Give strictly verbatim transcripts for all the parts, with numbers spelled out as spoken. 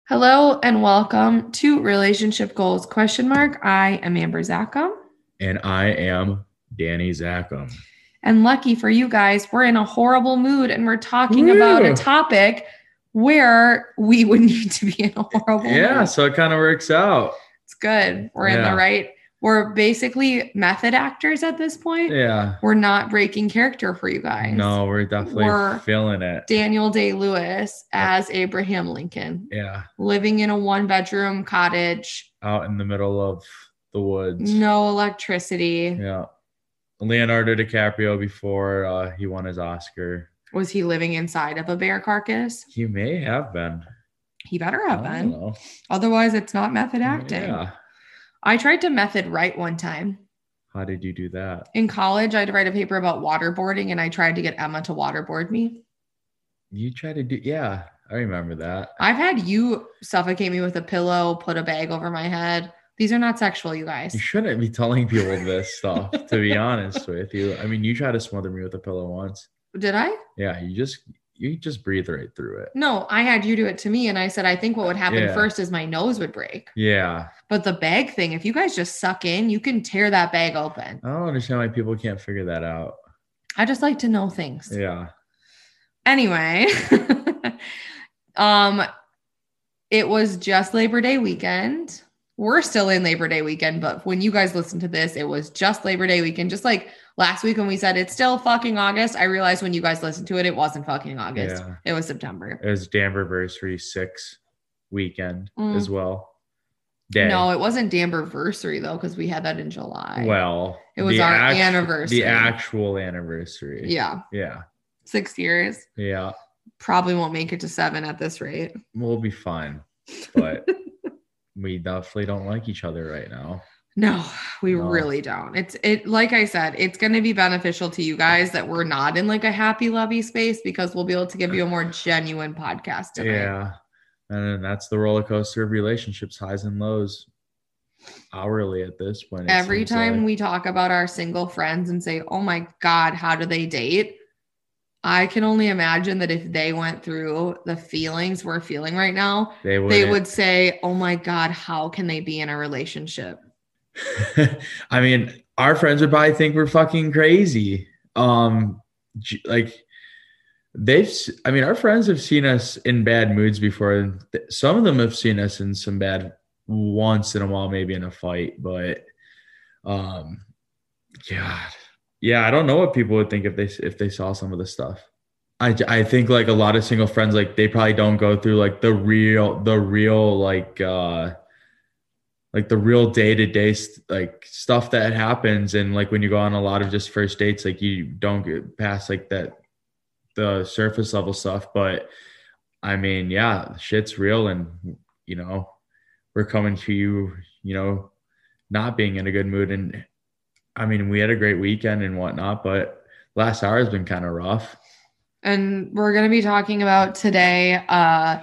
Hello and welcome to Relationship Goals question mark. I am Amber Zackham. And I am Danny Zackham. And lucky for you guys, we're in a horrible mood and we're talking Woo! about a topic where we would need to be in a horrible yeah, mood. Yeah, so it kind of works out. It's good. We're yeah. in the right. We're basically method actors at this point. Yeah. We're not breaking character for you guys. No, we're definitely we're feeling it. Daniel Day-Lewis as Abraham Lincoln. Yeah. Living in a one-bedroom cottage. Out in the middle of the woods. No electricity. Yeah. Leonardo DiCaprio before uh, he won his Oscar. Was he living inside of a bear carcass? He may have been. He better have I been. don't know. Otherwise, it's not method acting. Yeah. I tried to method write one time. How did you do that? In college, I had to write a paper about waterboarding, and I tried to get Emma to waterboard me. You tried to do, yeah, I remember that. I've had you suffocate me with a pillow, put a bag over my head. These are not sexual, you guys. You shouldn't be telling people this stuff, to be honest with you. I mean, you tried to smother me with a pillow once. Did I? Yeah, you just... You just breathe right through it. No, I had you do it to me. And I said, I think what would happen yeah. first is my nose would break. Yeah. But the bag thing, if you guys just suck in, you can tear that bag open. I don't understand why people can't figure that out. I just like to know things. Yeah. Anyway, um, it was just Labor Day weekend. We're still in Labor Day weekend, but when you guys listen to this, it was just Labor Day weekend. Just like last week when we said it's still fucking August, I realized when you guys listened to it, it wasn't fucking August. Yeah. It was September. It was Damberversary six weekend mm. as well. Day. No, it wasn't Damberversary though, because we had that in July. Well, it was our actu- anniversary. The actual anniversary. Yeah. Yeah. Six years. Yeah. Probably won't make it to seven at this rate. We'll be fine. But we definitely don't like each other right now. No, we no. really don't. It's it like I said, it's going to be beneficial to you guys that we're not in like a happy lovey space because we'll be able to give you a more genuine podcast tonight. Yeah. And that's the roller coaster of relationships, highs and lows hourly at this point. Every time like. we talk about our single friends and say, "Oh my God, how do they date?" I can only imagine that if they went through the feelings we're feeling right now, they, they would say, "Oh my God, how can they be in a relationship?" I mean, our friends would probably think we're fucking crazy. Um, like they've, I mean, our friends have seen us in bad moods before. Some of them have seen us in some bad once in a while, maybe in a fight, but, um, God, yeah, I don't know what people would think if they, if they saw some of the stuff. I, I think like a lot of single friends, like they probably don't go through like the real, the real, like, uh, like the real day-to-day like stuff that happens. And like when you go on a lot of just first dates, like you don't get past like that, the surface level stuff. But I mean, yeah, shit's real. And, you know, we're coming to you, you know, not being in a good mood. And I mean, we had a great weekend and whatnot, but last hour has been kind of rough. And we're going to be talking about today, uh,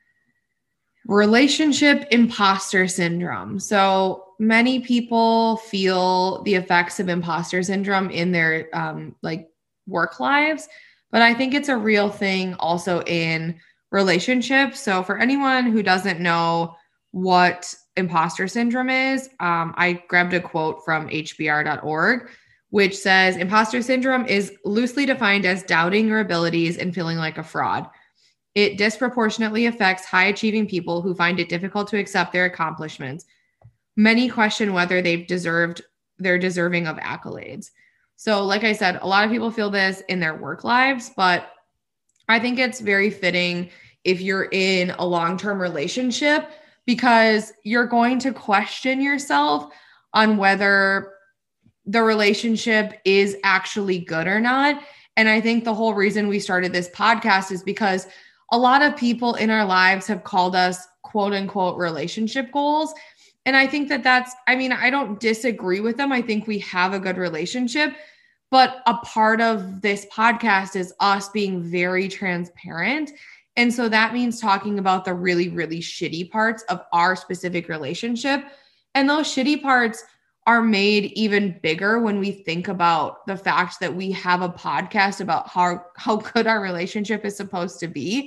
relationship imposter syndrome. So many people feel the effects of imposter syndrome in their um, like work lives, but I think it's a real thing also in relationships. So for anyone who doesn't know what imposter syndrome is, um, I grabbed a quote from H B R dot org, which says imposter syndrome is loosely defined as doubting your abilities and feeling like a fraud. It disproportionately affects high-achieving people who find it difficult to accept their accomplishments. Many question whether they've deserved, they're deserving of accolades. So like I said, a lot of people feel this in their work lives, but I think it's very fitting if you're in a long-term relationship because you're going to question yourself on whether the relationship is actually good or not. And I think the whole reason we started this podcast is because a lot of people in our lives have called us quote unquote relationship goals. And I think that that's, I mean, I don't disagree with them. I think we have a good relationship, but a part of this podcast is us being very transparent. And so that means talking about the really, really shitty parts of our specific relationship. And those shitty parts are made even bigger when we think about the fact that we have a podcast about how, how good our relationship is supposed to be.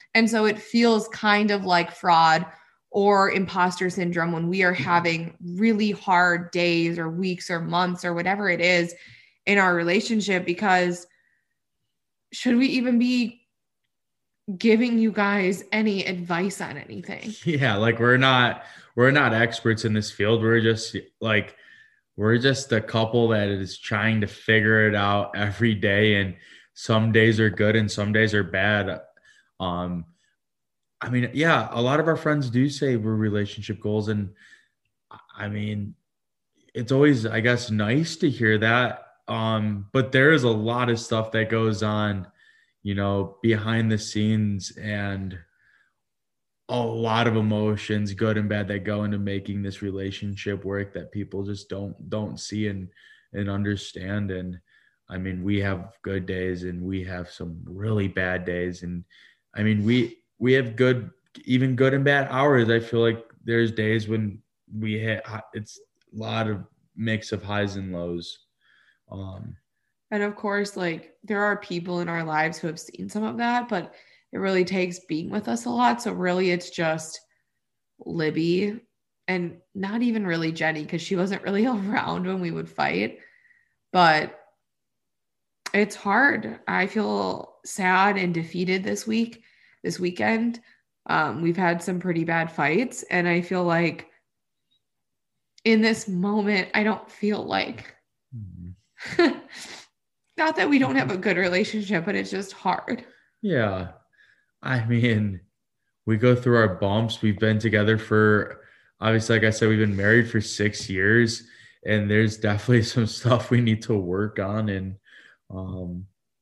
And so it feels kind of like fraud or imposter syndrome when we are having really hard days or weeks or months or whatever it is in our relationship, because should we even be giving you guys any advice on anything? Yeah, like we're not we're not experts in this field. We're just like we're just a couple that is trying to figure it out every day, and some days are good and some days are bad. Um I mean, yeah, a lot of our friends do say we're relationship goals, and I mean, it's always, I guess, nice to hear that. Um, but there is a lot of stuff that goes on, you know, behind the scenes, and a lot of emotions, good and bad, that go into making this relationship work that people just don't don't see and and understand. And I mean, we have good days and we have some really bad days. And I mean, we we have good, even good and bad hours. I feel like there's days when we hit, it's a lot of mix of highs and lows. Um, and of course, like there are people in our lives who have seen some of that, but it really takes being with us a lot. So really it's just Libby and not even really Jenny, because she wasn't really around when we would fight. But it's hard. I feel sad and defeated this week, this weekend. Um, we've had some pretty bad fights, and I feel like in this moment, I don't feel like, mm-hmm. Not that we don't have a good relationship, but it's just hard. Yeah. I mean, we go through our bumps. We've been together for, obviously, like I said, we've been married for six years, and there's definitely some stuff we need to work on. And um,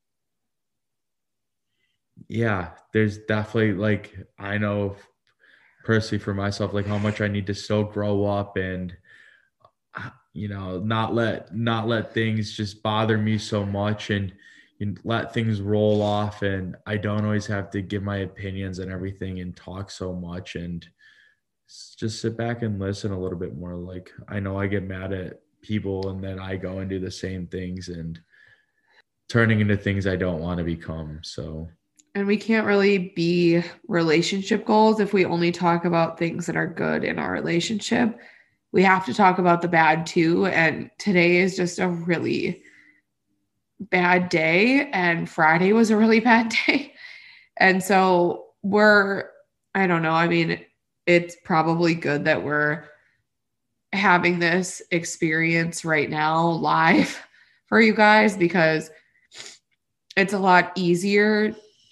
yeah, there's definitely, like, I know personally for myself, like how much I need to still grow up and, you know, not let, not let things just bother me so much, and you let things roll off. And I don't always have to give my opinions and everything and talk so much, and just sit back and listen a little bit more. Like, I know I get mad at people, and then I go and do the same things and turning into things I don't want to become. So, and we can't really be relationship goals if we only talk about things that are good in our relationship. We have to talk about the bad too. And today is just a really bad day, and Friday was a really bad day. And so we're, I don't know, I mean, it's probably good that we're having this experience right now live for you guys, because it's a lot easier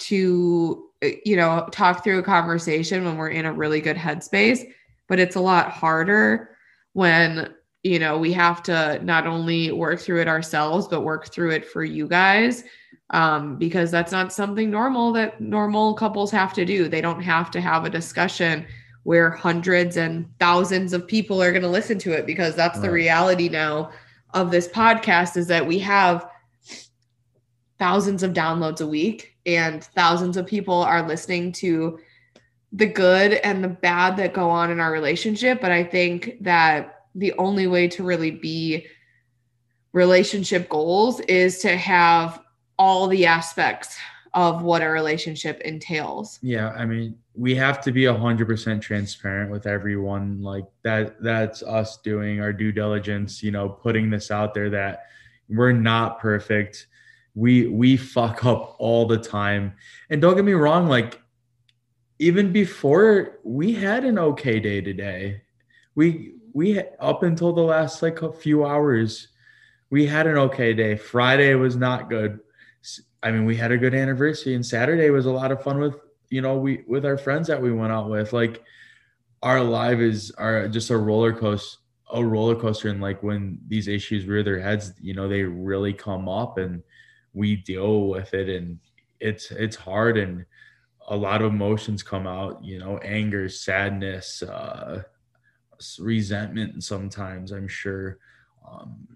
to, you know, talk through a conversation when we're in a really good headspace, but it's a lot harder when, you know, we have to not only work through it ourselves, but work through it for you guys, um, because that's not something normal that normal couples have to do. They don't have to have a discussion where hundreds and thousands of people are going to listen to it, because that's right. The reality now of this podcast is that we have thousands of downloads a week, and thousands of people are listening to the good and the bad that go on in our relationship. But I think that the only way to really be relationship goals is to have all the aspects of what a relationship entails. Yeah. I mean, we have to be a hundred percent transparent with everyone. Like that, that's us doing our due diligence, you know, putting this out there that we're not perfect. We, we fuck up all the time. And don't get me wrong. Like, even before, we had an okay day today. We, we, up until the last like a few hours, we had an okay day. Friday was not good. I mean, we had a good anniversary, and Saturday was a lot of fun with, you know, we, with our friends that we went out with. Like, our life is are just a roller coaster, a roller coaster. And like when these issues rear their heads, you know, they really come up and we deal with it, and it's, it's hard. And a lot of emotions come out, you know, anger, sadness, uh, resentment. Sometimes, I'm sure, um,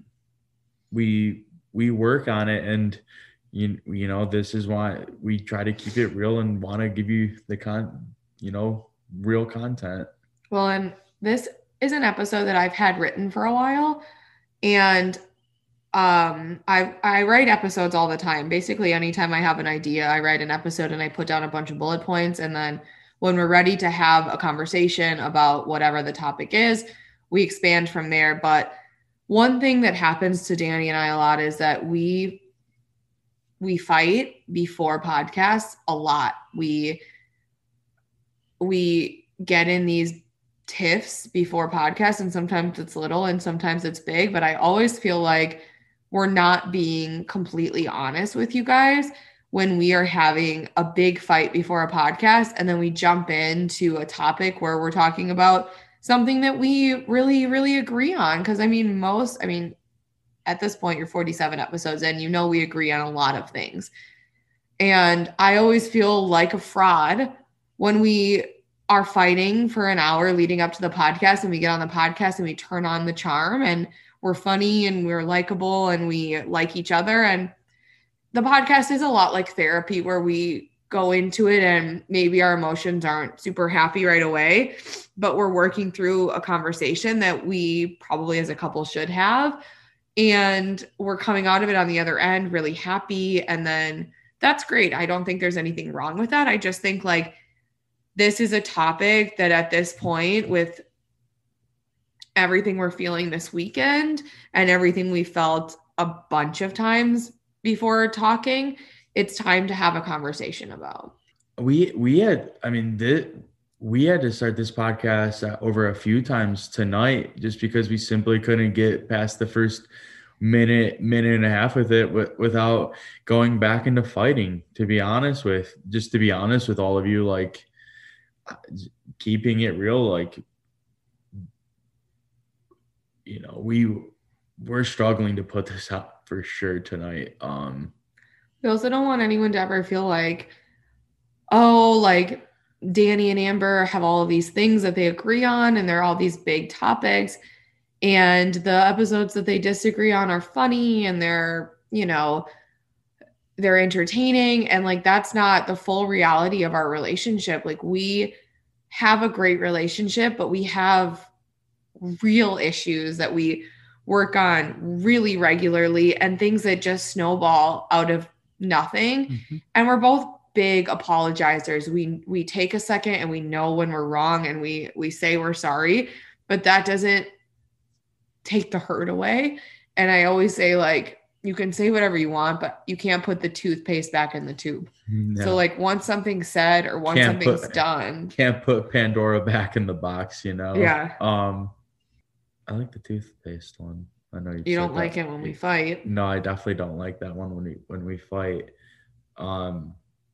we, we work on it, and you, you know, this is why we try to keep it real and want to give you the con, you know, real content. Well, and this is an episode that I've had written for a while, and um, I, I write episodes all the time. Basically, anytime I have an idea, I write an episode and I put down a bunch of bullet points. And then when we're ready to have a conversation about whatever the topic is, we expand from there. But one thing that happens to Danny and I a lot is that we we fight before podcasts a lot. We we get in these tiffs before podcasts, and sometimes it's little and sometimes it's big, but I always feel like we're not being completely honest with you guys when we are having a big fight before a podcast and then we jump into a topic where we're talking about something that we really, really agree on. Because I mean, most, I mean, at this point, you're forty-seven episodes in, you know, we agree on a lot of things. And I always feel like a fraud when we are fighting for an hour leading up to the podcast and we get on the podcast and we turn on the charm and we're funny and we're likable and we like each other. And the podcast is a lot like therapy where we go into it and maybe our emotions aren't super happy right away, but we're working through a conversation that we probably as a couple should have. And we're coming out of it on the other end really happy. And then that's great. I don't think there's anything wrong with that. I just think like this is a topic that at this point with everything we're feeling this weekend and everything we felt a bunch of times before talking, it's time to have a conversation about. We, we had, I mean, the, we had to start this podcast uh, over a few times tonight just because we simply couldn't get past the first minute, minute and a half with it w- without going back into fighting, to be honest with, just to be honest with all of you, like keeping it real, like, you know, we, we're struggling to put this out for sure tonight. Um, We also don't want anyone to ever feel like, oh, like Danny and Amber have all of these things that they agree on and they're all these big topics. And the episodes that they disagree on are funny and they're, you know, they're entertaining. And like, that's not the full reality of our relationship. Like we have a great relationship, but we have real issues that we work on really regularly and things that just snowball out of nothing. Mm-hmm. And we're both big apologizers. We we take a second and we know when we're wrong and we we say we're sorry, but that doesn't take the hurt away. And I always say like you can say whatever you want, but you can't put the toothpaste back in the tube. No. So like once something's said or once can't something's put, done, can't put Pandora back in the box, you know? Yeah. Um I like the toothpaste one. I know you, you don't like that. It when we fight. No, I definitely don't like that one when we when we fight. Um.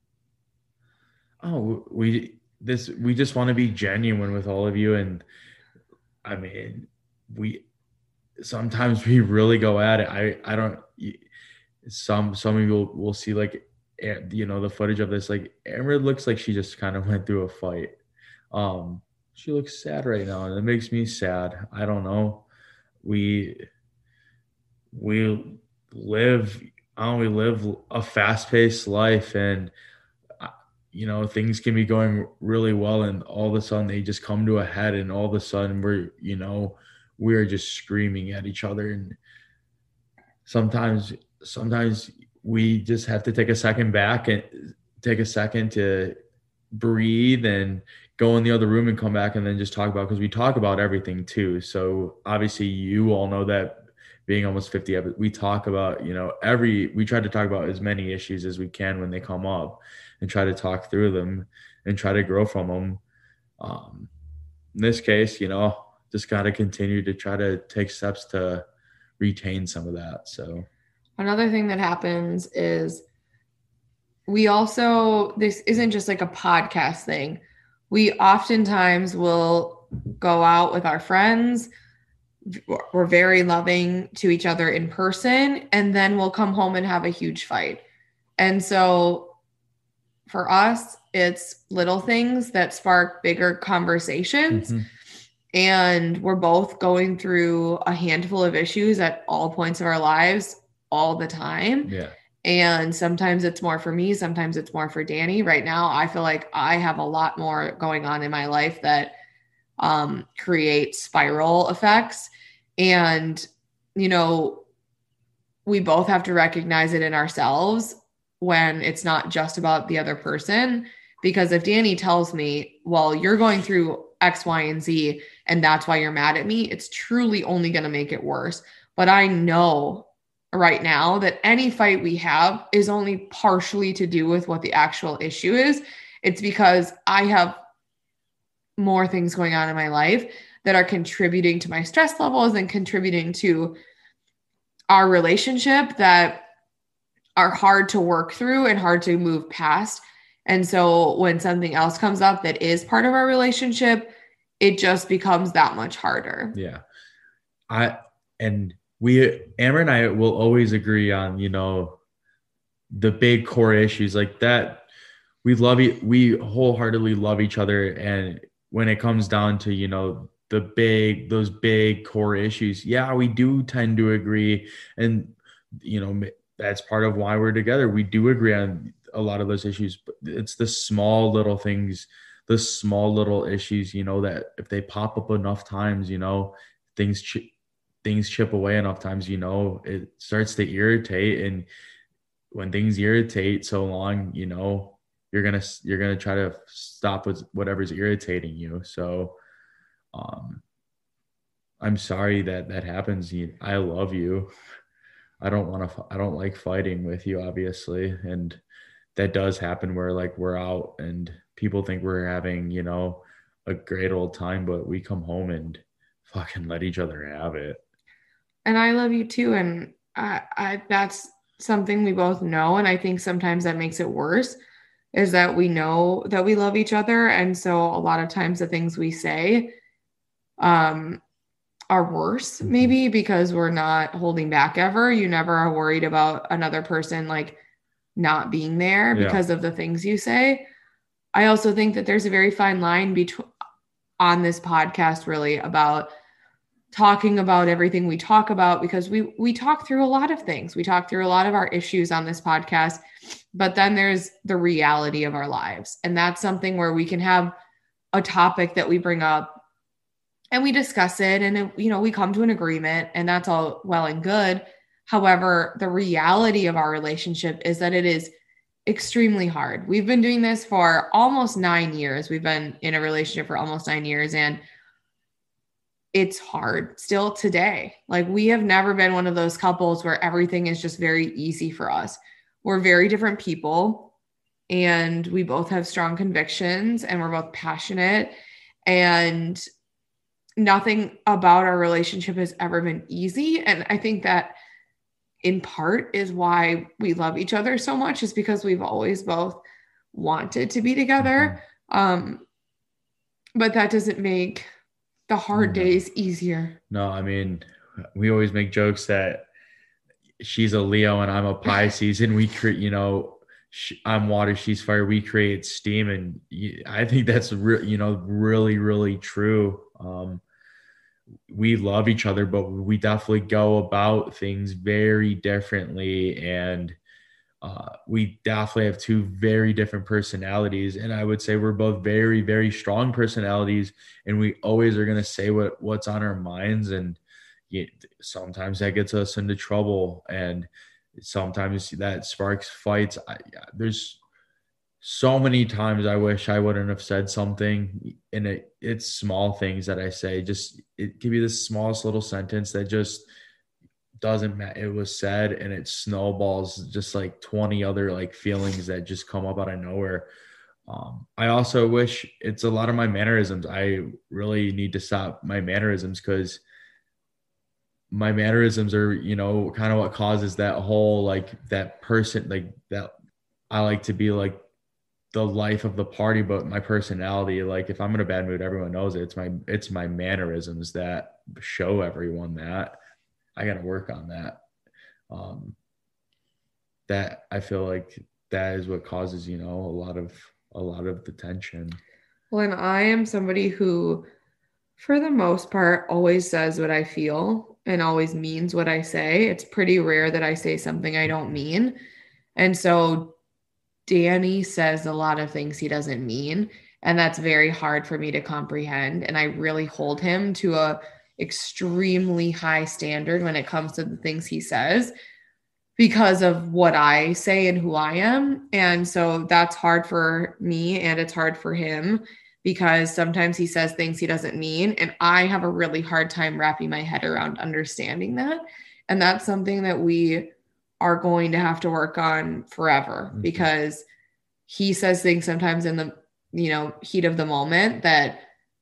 Oh, we this we just want to be genuine with all of you, and I mean, we sometimes we really go at it. I I don't. Some some of you will, will see like you know the footage of this. Like Amber looks like she just kind of went through a fight. Um. She looks sad right now, and it makes me sad. I don't know. We we live, I don't know, we live a fast-paced life, and you know things can be going really well, and all of a sudden they just come to a head, and all of a sudden we're you know we're just screaming at each other, and sometimes sometimes we just have to take a second back and take a second to breathe and go in the other room and come back and then just talk about, because we talk about everything too. So obviously you all know that being almost fifty, we talk about, you know, every, we try to talk about as many issues as we can when they come up and try to talk through them and try to grow from them. Um, in this case, you know, just got to continue to try to take steps to retain some of that. So another thing that happens is we also, this isn't just like a podcast thing. We oftentimes will go out with our friends. We're very loving to each other in person, and then we'll come home and have a huge fight. And so for us, it's little things that spark bigger conversations. Mm-hmm. And we're both going through a handful of issues at all points of our lives all the time. Yeah. And sometimes it's more for me. Sometimes it's more for Danny. Right now, I feel like I have a lot more going on in my life that um, create spiral effects. And, you know, we both have to recognize it in ourselves when it's not just about the other person. Because if Danny tells me, well, you're going through X, Y, and Z, and that's why you're mad at me, it's truly only going to make it worse. But I know right now that any fight we have is only partially to do with what the actual issue is. It's because I have more things going on in my life that are contributing to my stress levels and contributing to our relationship that are hard to work through and hard to move past. And so when something else comes up that is part of our relationship, it just becomes that much harder. Yeah. I, and we, Amber and I will always agree on, you know, the big core issues like that. We love it. We wholeheartedly love each other. And when it comes down to, you know, the big, those big core issues, yeah, we do tend to agree. And, you know, that's part of why we're together. We do agree on a lot of those issues, but it's the small little things, the small little issues, you know, that if they pop up enough times, you know, things, ch- things chip away enough times, you know, it starts to irritate. And when things irritate so long, you know, you're going to, you're going to try to stop with whatever's irritating you. So, um, I'm sorry that that happens. I love you. I don't want to, I don't like fighting with you, obviously. And that does happen where like we're out and people think we're having, you know, a great old time, but we come home and fucking let each other have it. And I love you too. And I, I, that's something we both know. And I think sometimes that makes it worse is that we know that we love each other. And so a lot of times the things we say, um, are worse maybe because we're not holding back ever. You never are worried about another person like not being there because yeah. of the things you say. I also think that there's a very fine line between on this podcast really about talking about everything we talk about, because we we talk through a lot of things. We talk through a lot of our issues on this podcast, but then there's the reality of our lives. And that's something where we can have a topic that we bring up and we discuss it and, it, you know, we come to an agreement and that's all well and good. However, the reality of our relationship is that it is extremely hard. We've been doing this for almost nine years. We've been in a relationship for almost nine years and it's hard still today. Like we have never been one of those couples where everything is just very easy for us. We're very different people and we both have strong convictions and we're both passionate, and nothing about our relationship has ever been easy. And I think that in part is why we love each other so much, is because we've always both wanted to be together. Mm-hmm. Um, but that doesn't make the hard no. days easier. No, I mean, we always make jokes that she's a Leo and I'm a Pisces and we create, you know, I'm water, she's fire, we create steam. And I think that's re- you know, really, really true. Um, we love each other, but we definitely go about things very differently. And uh, we definitely have two very different personalities. And I would say we're both very, very strong personalities. And we always are going to say what, what's on our minds. And you, sometimes that gets us into trouble. And sometimes that sparks fights. I, there's so many times I wish I wouldn't have said something, and it, it's small things that I say. Just it could be the smallest little sentence that just doesn't matter. It was said and it snowballs just like twenty other like feelings that just come up out of nowhere. Um, I also wish it's a lot of my mannerisms. I really need to stop my mannerisms because my mannerisms are, you know, kind of what causes that whole like that person like that. I like to be like the life of the party, but my personality, like if I'm in a bad mood, everyone knows it. It's my, it's my mannerisms that show everyone that. I got to work on that. Um, that I feel like that is what causes, you know, a lot of, a lot of the tension. Well, and I am somebody who, for the most part, always says what I feel and always means what I say. It's pretty rare that I say something I don't mean. And so Danny says a lot of things he doesn't mean, and that's very hard for me to comprehend. And I really hold him to a extremely high standard when it comes to the things he says. because of what I say and who I am. And so that's hard for me and it's hard for him because sometimes he says things he doesn't mean. And I have a really hard time wrapping my head around understanding that. And that's something that we are going to have to work on forever mm-hmm. because he says things sometimes in the, you know, heat of the moment that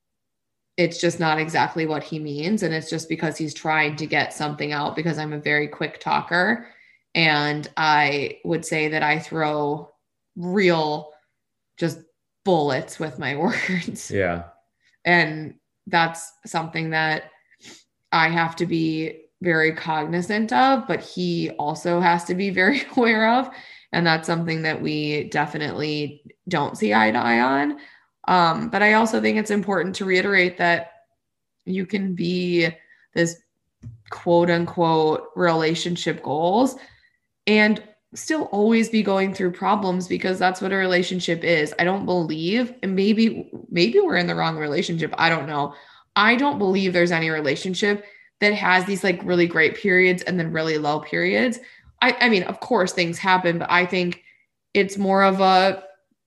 it's just not exactly what he means. And it's just because he's trying to get something out because I'm a very quick talker. And I would say that I throw real just bullets with my words. Yeah. And that's something that I have to be very cognizant of, but he also has to be very aware of. And that's something that we definitely don't see eye to eye on. Um, but I also think it's important to reiterate that you can be this quote unquote relationship goals and still always be going through problems because that's what a relationship is. I don't believe, and maybe, maybe we're in the wrong relationship. I don't know. I don't believe there's any relationship that has these like really great periods and then really low periods. I, I mean, of course things happen, but I think it's more of a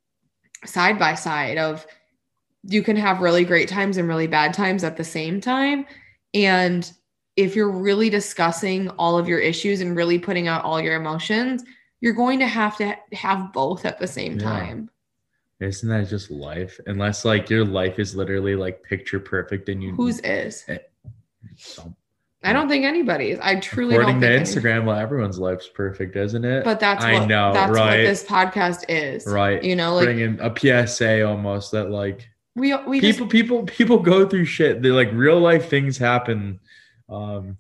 side by side of you can have really great times and really bad times at the same time. And if you're really discussing all of your issues and really putting out all your emotions, you're going to have to have both at the same yeah. time. Isn't that just life? Unless like your life is literally like picture perfect and you whose is it, so, I don't think anybody's. I truly according don't to think Instagram, any- well, everyone's life's perfect, isn't it? But that's I what, know, that's right? what this podcast is, right? You know, like bringing a P S A almost that like we we people just, people people go through shit. They like real life things happen. Um,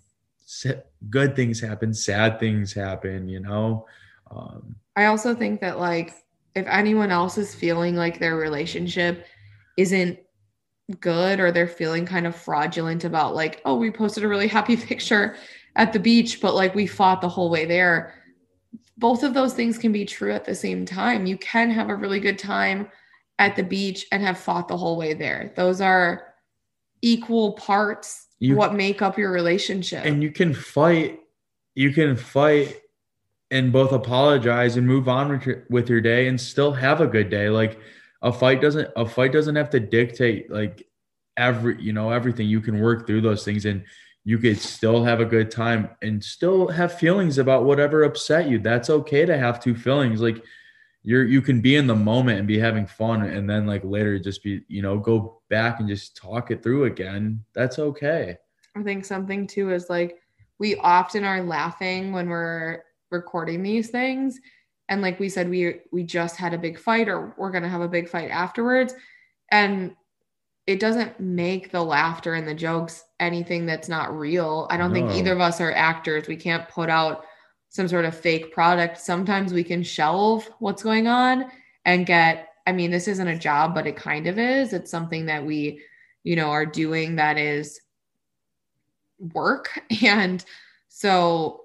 good things happen, sad things happen. You know. Um, I also think that like if anyone else is feeling like their relationship isn't good or they're feeling kind of fraudulent about like, oh, we posted a really happy picture at the beach, but like we fought the whole way there. Both of those things can be true at the same time. You can have a really good time at the beach and have fought the whole way there. Those are equal parts you, what make up your relationship. And you can fight, you can fight and both apologize and move on with your, with your day and still have a good day. Like a fight doesn't, a fight doesn't have to dictate like every, you know, everything. You can work through those things and you could still have a good time and still have feelings about whatever upset you. That's okay to have two feelings. Like you're, you can be in the moment and be having fun. And then like later just be, you know, go back and just talk it through again. That's okay. I think something too is like, we often are laughing when we're recording these things. And like we said, we, we just had a big fight or we're going to have a big fight afterwards. And it doesn't make the laughter and the jokes anything that's not real. I don't no. think either of us are actors. We can't put out some sort of fake product. Sometimes we can shelve what's going on and get, I mean, this isn't a job, but it kind of is. It's something that we, you know, are doing that is work. And so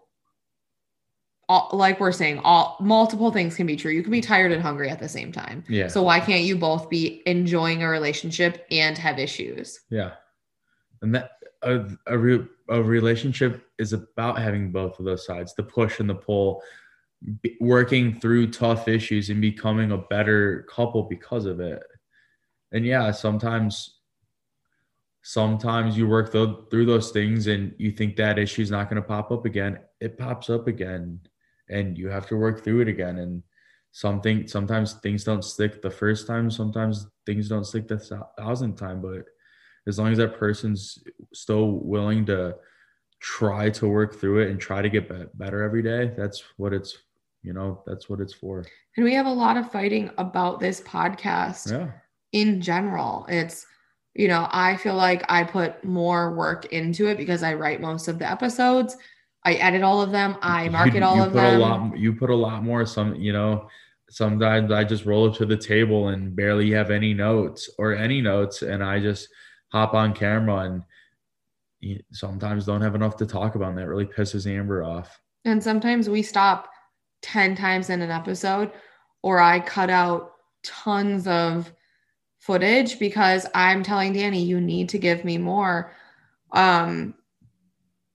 all, like we're saying, all multiple things can be true. You can be tired and hungry at the same time. Yeah. So why can't you both be enjoying a relationship and have issues? Yeah. And that a a, re, a relationship is about having both of those sides, the push and the pull, be, working through tough issues and becoming a better couple because of it. And yeah, sometimes sometimes you work th- through those things and you think that issue is not going to pop up again. It pops up again. And you have to work through it again. And something, sometimes things don't stick the first time. Sometimes things don't stick the thousandth time. But as long as that person's still willing to try to work through it and try to get be- better every day, that's what it's, you know, that's what it's for. And we have a lot of fighting about this podcast yeah. in general. It's, you know, I feel like I put more work into it because I write most of the episodes. I edit all of them. I market you, all you of put them. A lot, you put a lot more. Some, you know, sometimes I just roll up to the table and barely have any notes or any notes, and I just hop on camera and sometimes don't have enough to talk about. And that really pisses Amber off. And sometimes we stop ten times in an episode, or I cut out tons of footage because I'm telling Danny, you need to give me more. Um,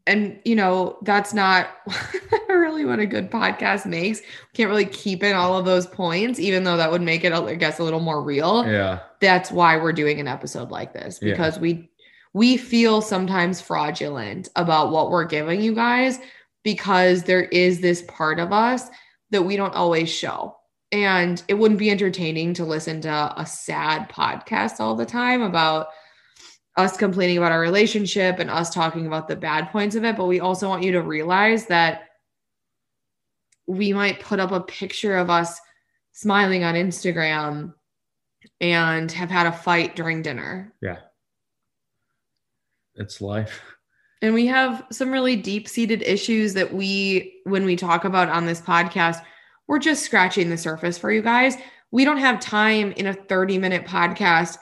and you know, that's not really what a good podcast makes. Can't really keep in all of those points, even though that would make it, I guess, a little more real. Yeah. That's why we're doing an episode like this, because yeah. we we feel sometimes fraudulent about what we're giving you guys, because there is this part of us that we don't always show. And it wouldn't be entertaining to listen to a sad podcast all the time about us complaining about our relationship and us talking about the bad points of it. But we also want you to realize that we might put up a picture of us smiling on Instagram and have had a fight during dinner. Yeah. It's life. And we have some really deep-seated issues that we, when we talk about on this podcast, we're just scratching the surface for you guys. We don't have time in a thirty minute podcast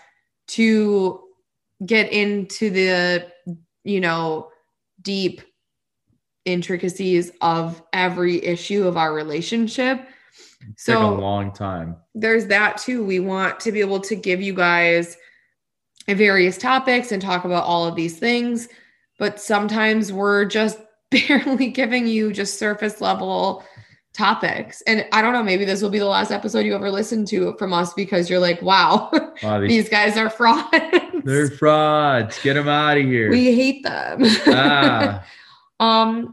to get into the, you know, deep intricacies of every issue of our relationship. It's so like a long time. There's that too. We want to be able to give you guys various topics and talk about all of these things, but sometimes we're just barely giving you just surface level topics. And I don't know, maybe this will be the last episode you ever listen to from us, because you're like, wow, wow these, these guys are frauds. They're frauds. Get them out of here. We hate them. Ah. um,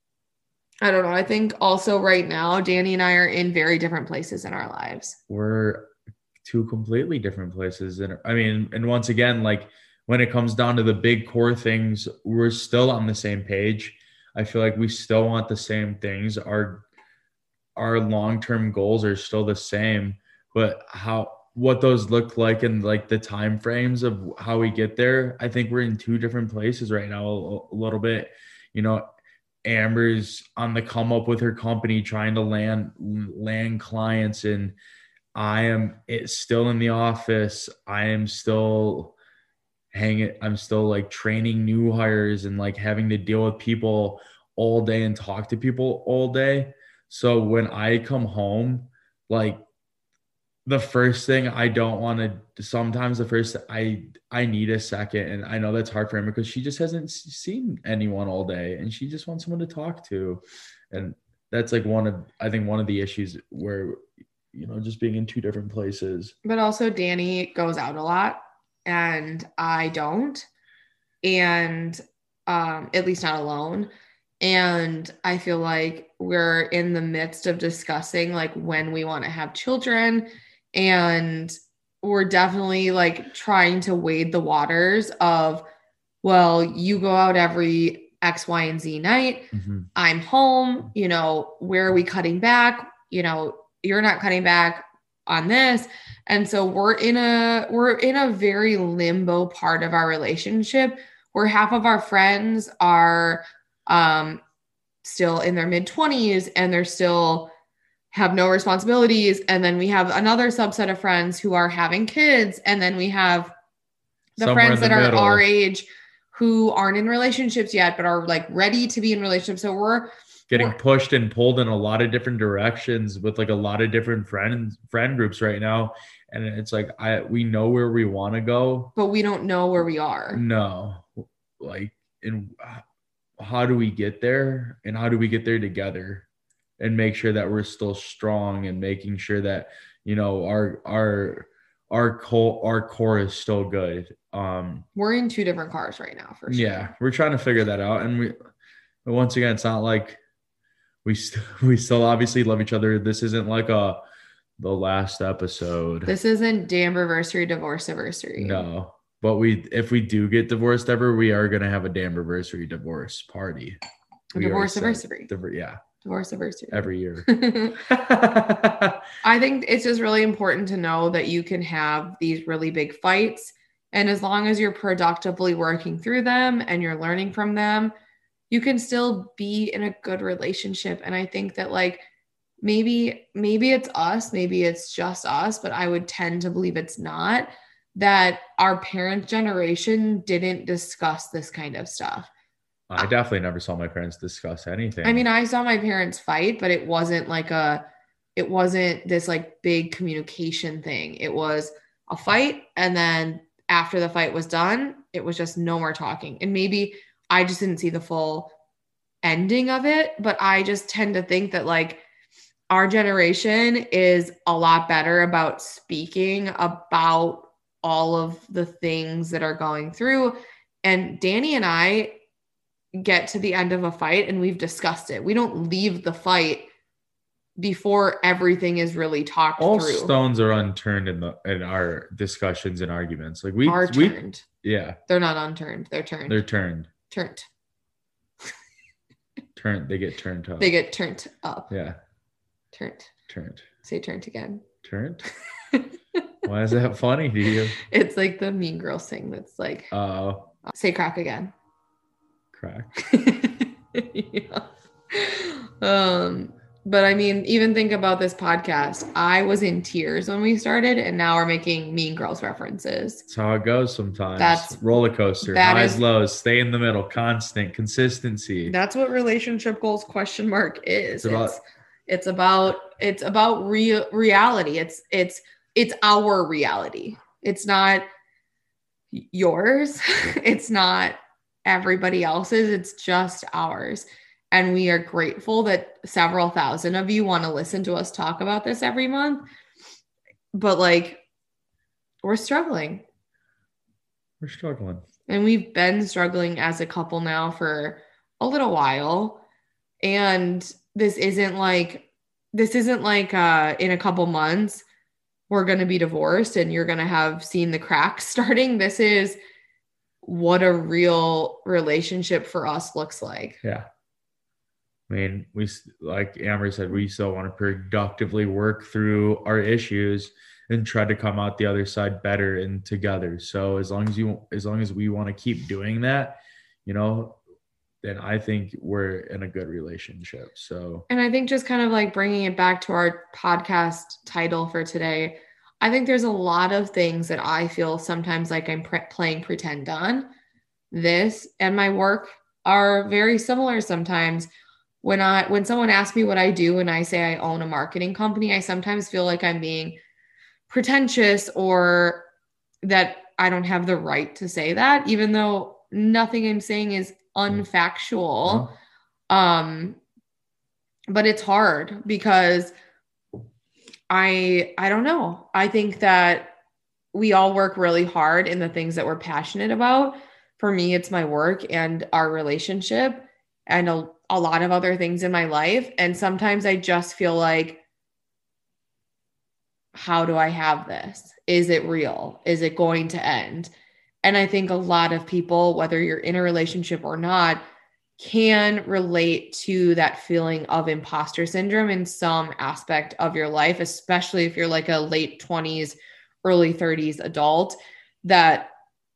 I don't know. I think also right now, Danny and I are in very different places in our lives. We're two completely different places. And I mean, and once again, like when it comes down to the big core things, we're still on the same page. I feel like we still want the same things. Our our long-term goals are still the same, but how what those look like and like the time frames of how we get there, I think we're in two different places right now a, a little bit. You know, Amber's on the come up with her company, trying to land land clients, and I am it's still in the office. I am still hanging. I'm still like training new hires and like having to deal with people all day and talk to people all day. So when I come home, like the first thing I don't want to, sometimes the first, I, I need a second. And I know that's hard for him because she just hasn't seen anyone all day and she just wants someone to talk to. And that's like one of, I think one of the issues where, you know, just being in two different places. But also Danny goes out a lot and I don't, and um, at least not alone. And I feel like we're in the midst of discussing like when we want to have children, and we're definitely like trying to wade the waters of, well, you go out every X, Y, and Z night. Mm-hmm. I'm home, you know, where are we cutting back? You know, you're not cutting back on this. And so we're in a, we're in a very limbo part of our relationship where half of our friends are um, still in their mid twenties and they're still have no responsibilities. And then we have another subset of friends who are having kids. And then we have the Somewhere friends the that middle. Are our age who aren't in relationships yet, but are like ready to be in relationships. So we're getting we're, pushed and pulled in a lot of different directions with like a lot of different friends, friend groups right now. And it's like, I, we know where we want to go, but we don't know where we are. No, like, in how do we get there, and how do we get there together and make sure that we're still strong, and making sure that, you know, our, our, our core, our core is still good. Um, we're in two different cars right now for sure. Yeah. We're trying to figure that out. And we, but once again, it's not like we, st- we still obviously love each other. This isn't like a, the last episode. This isn't Damberversary, divorce anniversary. No. But we, if we do get divorced ever, we are going to have a Damberversary divorce party. Divorce anniversary. Yeah. Divorce anniversary. Every year. I think it's just really important to know that you can have these really big fights. And as long as you're productively working through them and you're learning from them, you can still be in a good relationship. And I think that like, maybe, maybe it's us, maybe it's just us, but I would tend to believe it's not, that our parent generation didn't discuss this kind of stuff. I definitely never saw my parents discuss anything. I mean, I saw my parents fight, but it wasn't like a, it wasn't this like big communication thing. It was a fight. And then after the fight was done, it was just no more talking. And maybe I just didn't see the full ending of it, but I just tend to think that like our generation is a lot better about speaking about all of the things that are going through. And Danny and I get to the end of a fight and we've discussed it. We don't leave the fight before everything is really talked all through. Stones are unturned in the in our discussions and arguments. Like we are we turned. Yeah. They're not unturned. They're turned. They're turned. Turned. Turned. They get turned up. They get turned up. Yeah. Turned. Turned. Say turned again. Turned. Why is that funny to you? It's like the Mean Girls thing that's like, oh, uh, say crack again. Crack. Yeah. Um, but I mean, even think about this podcast. I was in tears when we started, and now we're making Mean Girls references. That's how it goes sometimes. That's roller coaster, that highs, is, lows, stay in the middle, constant, consistency. That's what relationship goals question mark is. It's about it's, it's about it's about real reality. It's it's it's our reality. It's not yours. It's not everybody else's. It's just ours. And we are grateful that several thousand of you want to listen to us talk about this every month. But like, we're struggling. We're struggling. And we've been struggling as a couple now for a little while. And this isn't like, this isn't like uh, in a couple months, we're going to be divorced and you're going to have seen the cracks starting. This is what a real relationship for us looks like. Yeah. I mean, we, like Amber said, we still want to productively work through our issues and try to come out the other side better and together. So as long as you, as long as we want to keep doing that, you know, then I think we're in a good relationship. So, and I think just kind of like bringing it back to our podcast title for today, I think there's a lot of things that I feel sometimes like I'm pre- playing pretend on. This and my work are very similar sometimes. When I, when someone asks me what I do and I say I own a marketing company, I sometimes feel like I'm being pretentious or that I don't have the right to say that, even though nothing I'm saying is unfactual. No. Um, but it's hard because I, I don't know. I think that we all work really hard in the things that we're passionate about. For me, it's my work and our relationship and a, a lot of other things in my life. And sometimes I just feel like, how do I have this? Is it real? Is it going to end? And I think a lot of people, whether you're in a relationship or not, can relate to that feeling of imposter syndrome in some aspect of your life, especially if you're like a late twenties, early thirties adult that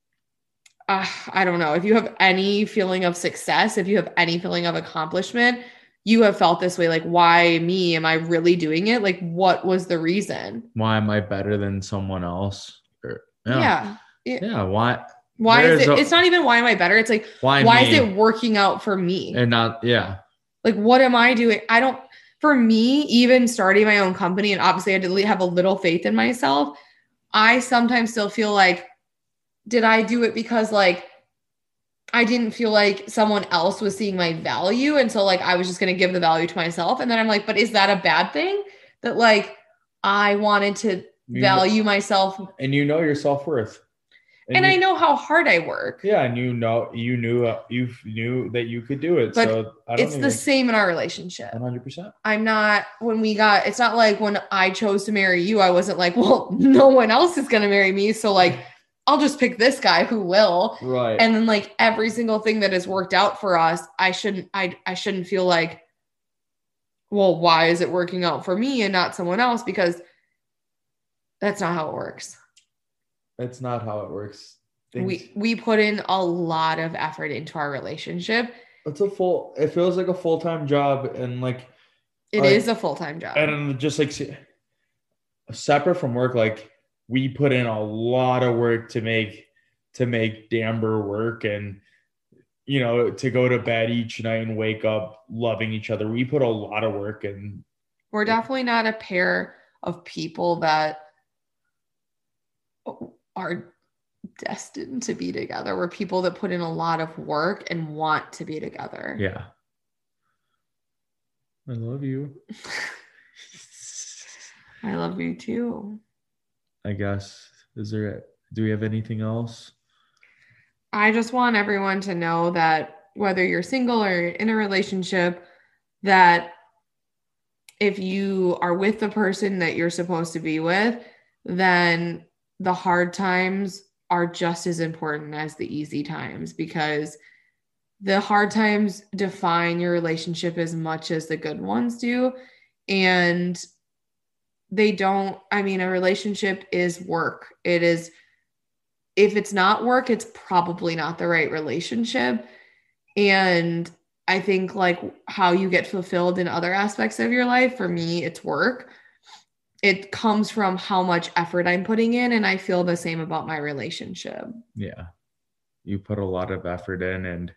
uh, I don't know, if you have any feeling of success, if you have any feeling of accomplishment, you have felt this way. Like, why me? Am I really doing it? Like, what was the reason? Why am I better than someone else? Or, yeah. yeah. Yeah. Why? Why is it? A, it's not even why am I better? It's like, why, why is it working out for me? And not, yeah. Like, what am I doing? I don't, for me, even starting my own company, and obviously I had to have a little faith in myself. I sometimes still feel like, did I do it because like, I didn't feel like someone else was seeing my value. And so like, I was just going to give the value to myself. And then I'm like, but is that a bad thing? That like, I wanted to you value know, myself. And you know your self-worth. And, and you, I know how hard I work. Yeah. And you know, you knew, uh, you knew that you could do it. But so I don't it's the same in our relationship. one hundred percent. I'm not, when we got, it's not like when I chose to marry you, I wasn't like, well, no one else is going to marry me. So like, I'll just pick this guy who will. Right. And then like every single thing that has worked out for us, I shouldn't, I, I shouldn't feel like, well, why is it working out for me and not someone else? Because that's not how it works. That's not how it works. Things. We, we put in a lot of effort into our relationship. It's a full, it feels like a full-time job. And like, it like, is a full-time job. And just like separate from work, like, we put in a lot of work to make to make Damber work and, you know, to go to bed each night and wake up loving each other. We put a lot of work in. We're definitely not a pair of people that are destined to be together. We're people that put in a lot of work and want to be together. Yeah. I love you. I love you too. I guess. Is there, do we have anything else? I just want everyone to know that whether you're single or in a relationship, that if you are with the person that you're supposed to be with, then the hard times are just as important as the easy times, because the hard times define your relationship as much as the good ones do. And they don't, I mean, a relationship is work. It is, if it's not work, it's probably not the right relationship. And I think like how you get fulfilled in other aspects of your life, for me, it's work. It comes from how much effort I'm putting in. And I feel the same about my relationship. Yeah. You put a lot of effort in, and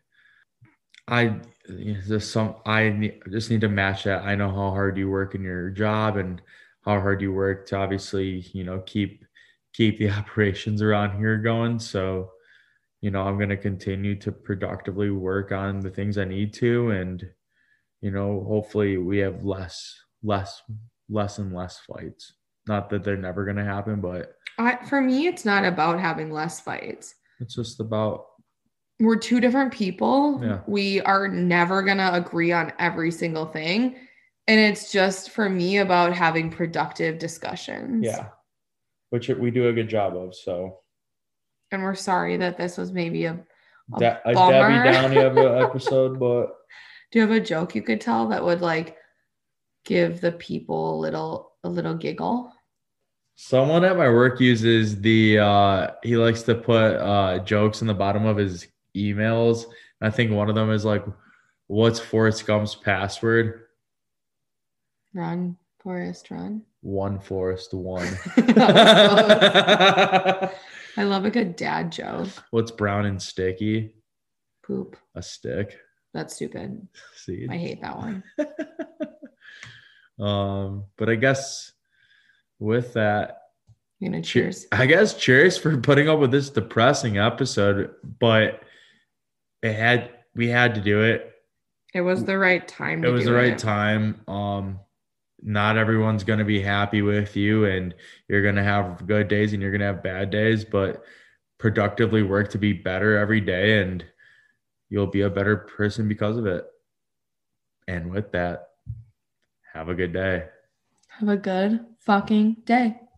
I just some I need, just need to match that. I know how hard you work in your job and how hard you work to obviously, you know, keep keep the operations around here going. So, you know, I'm going to continue to productively work on the things I need to, and, you know, hopefully we have less less less and less fights. Not that they're never going to happen, but I, for me, it's not about having less fights. It's just about, we're two different people. Yeah. We are never going to agree on every single thing. And it's just for me about having productive discussions. Yeah. Which we do a good job of. So. And we're sorry that this was maybe a, a, De- a bummer. Debbie Downey of an episode, but. Do you have a joke you could tell that would like give the people a little, a little giggle? Someone at my work uses the, uh, he likes to put uh, jokes in the bottom of his emails. I think one of them is like, what's Forrest Gump's password? Run, Forrest, run. One Forrest, one. I love a good dad joke. What's brown and sticky? Poop. A stick. That's stupid. See? I hate that one. um, but I guess with that, you know, cheers. I guess cheers for putting up with this depressing episode, but it had we had to do it. It was the right time. To it was do the right it. time. Um, not everyone's gonna be happy with you, and you're gonna have good days and you're gonna have bad days, but productively work to be better every day, and you'll be a better person because of it. And with that, have a good day. Have a good fucking day.